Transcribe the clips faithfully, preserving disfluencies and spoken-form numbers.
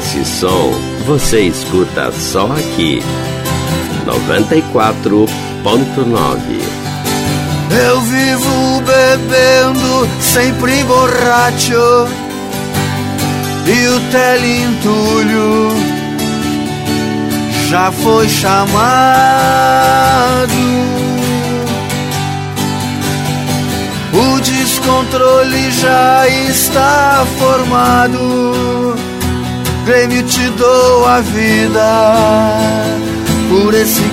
Esse som você escuta só aqui, noventa e quatro ponto nove. Eu vivo bebendo, sempre borracho, e o telentulho já foi chamado. O descontrole já está formado. Grêmio, te dou a vida por esse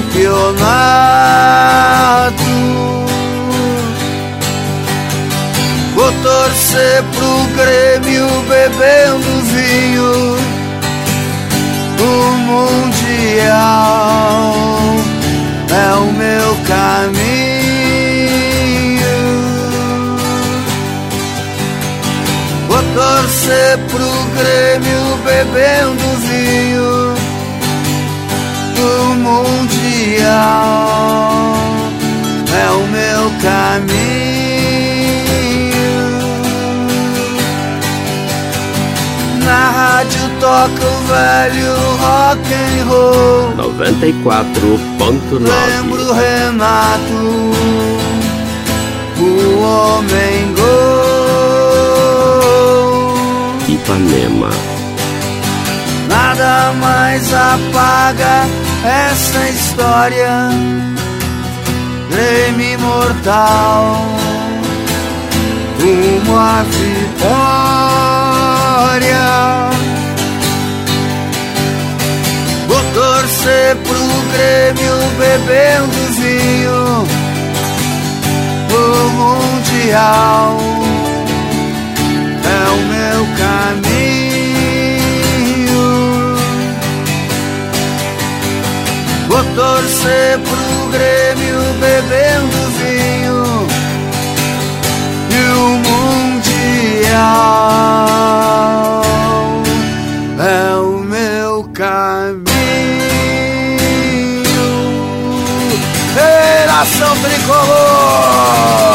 campeonato. Vou torcer pro Grêmio bebendo vinho. O Mundial é o meu caminho. Vou torcer pro Grêmio bebendo vinho. O Mundial é o meu caminho. Na rádio toca o velho rock and roll, noventa e quatro ponto nove. Lembro Renato, o homem gol. Ipanema. Nada mais apaga essa história. Grêmio imortal, rumo à vitória. Vou torcer pro Grêmio bebendo vinho. O Mundial é o meu caminho. Vou torcer pro Grêmio bebendo vinho. E o Mundial é o meu caminho. Ei, nação tricolor!